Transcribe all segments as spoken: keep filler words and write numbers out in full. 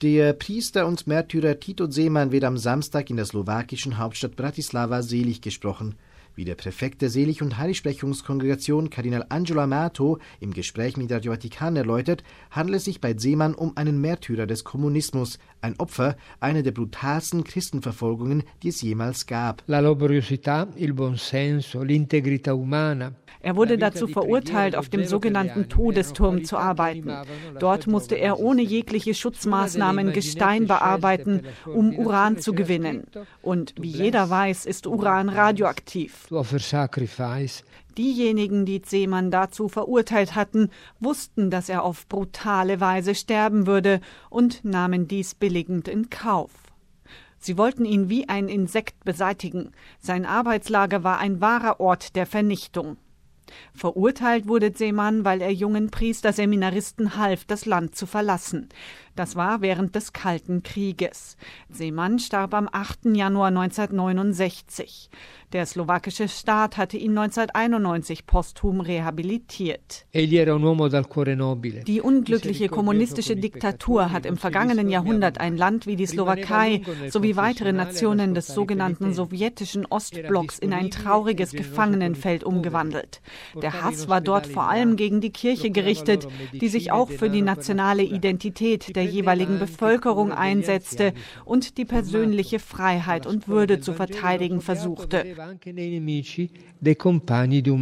Der Priester und Märtyrer Tito Zeman wird am Samstag in der slowakischen Hauptstadt Bratislava selig gesprochen. Wie der Präfekt der Selig- und Heiligsprechungskongregation Kardinal Angelo Amato im Gespräch mit Radio Vatikan erläutert, handelt es sich bei Zeman um einen Märtyrer des Kommunismus, ein Opfer einer der brutalsten Christenverfolgungen, die es jemals gab. La laboriosità, il buonsenso, l'integrità umana. Er wurde dazu verurteilt, auf dem sogenannten Todesturm zu arbeiten. Dort musste er ohne jegliche Schutzmaßnahmen Gestein bearbeiten, um Uran zu gewinnen. Und wie jeder weiß, ist Uran radioaktiv. Diejenigen, die Zeman dazu verurteilt hatten, wussten, dass er auf brutale Weise sterben würde und nahmen dies billigend in Kauf. Sie wollten ihn wie ein Insekt beseitigen. Sein Arbeitslager war ein wahrer Ort der Vernichtung. Verurteilt wurde Zeman, weil er jungen Priesterseminaristen half, das Land zu verlassen. Das war während des Kalten Krieges. Zeman starb am achten Januar neunzehnhundertneunundsechzig. Der slowakische Staat hatte ihn neunzehnhunderteinundneunzig posthum rehabilitiert. Die unglückliche kommunistische Diktatur hat im vergangenen Jahrhundert ein Land wie die Slowakei sowie weitere Nationen des sogenannten sowjetischen Ostblocks in ein trauriges Gefangenenfeld umgewandelt. Der Hass war dort vor allem gegen die Kirche gerichtet, die sich auch für die nationale Identität der jeweiligen Bevölkerung einsetzte und die persönliche Freiheit und Würde zu verteidigen versuchte,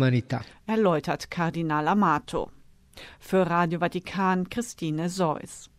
erläutert Kardinal Amato. Für Radio Vatikan Christine Seuss.